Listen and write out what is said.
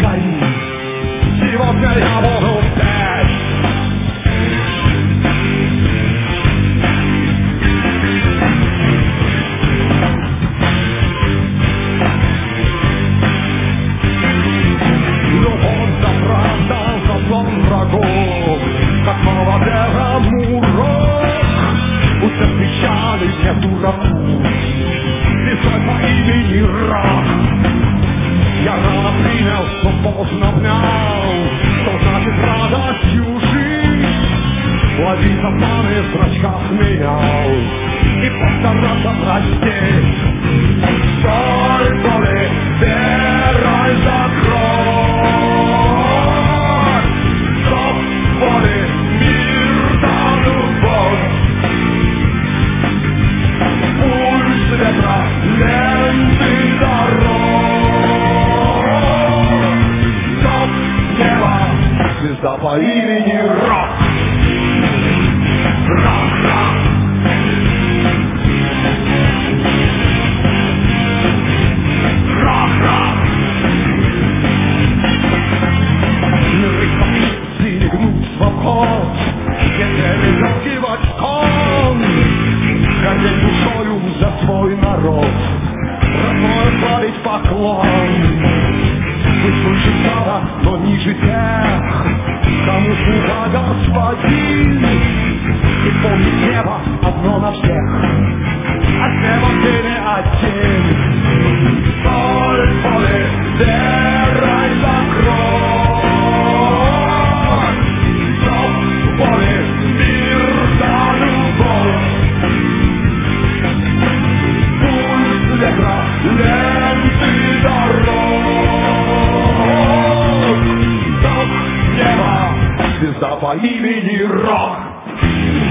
день. Сегодня я буду здесь. Любовь за правда, за сон врагов, как молодому урок. Пусть отвечали мне дураку, писать по имени Рок. Я рано принял, но поздно внял, что значит радостью жить. Ловить обманы в зрачках менял и постараться простить. Соль боли верой закрой, стоп боли мир да любовь. Пульс ветра, ленты дорог, стоп неба, звезда по имени Рок. Рок, рок. Рок, рок. Миры птицы не гнут в обход, если легкий кон, хотеть душою за свой народ, родной отправить поклон. Быть выше стада, но ниже тех, кому слуга господин. И помнить небо одно на всех, а с небом ты не один. Соль боли верой закрой, стоп боли мир да любовь. Пульс ветра, ленты дорог, стоп неба, звезда по имени Рок.